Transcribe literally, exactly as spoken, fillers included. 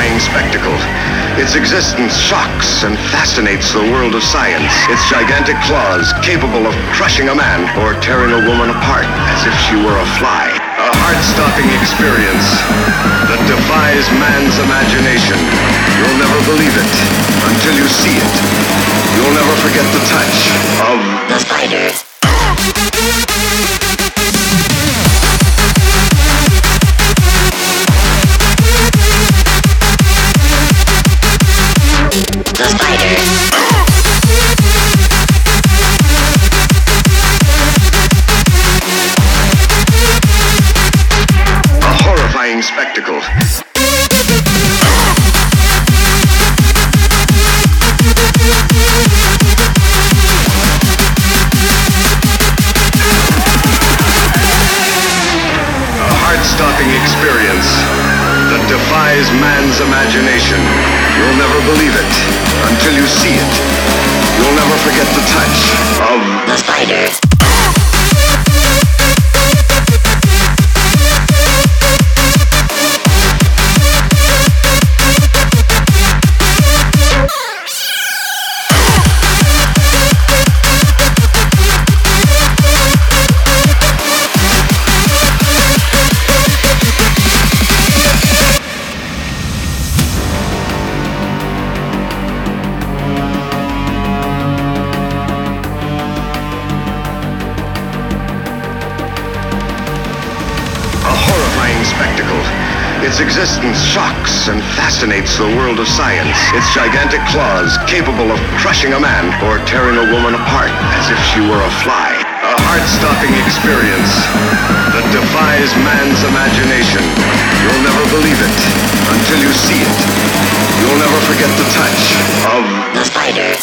horrifying spectacle. Its existence shocks and fascinates the world of science. Its gigantic claws capable of crushing a man or tearing a woman apart as if she were a fly. A heart-stopping experience that defies man's imagination. You'll never believe it until you see it. You'll never forget the touch of the spiders. The spiders. A horrifying spectacle. A heart-stopping experience that defies man's imagination. You'll never believe it until you see it. You'll never forget the touch of the spiders. Spectacle. Its existence shocks and fascinates the world of science. Its gigantic claws capable of crushing a man or tearing a woman apart as if she were a fly. A heart-stopping experience that defies man's imagination. You'll never believe it until you see it. You'll never forget the touch of the spiders.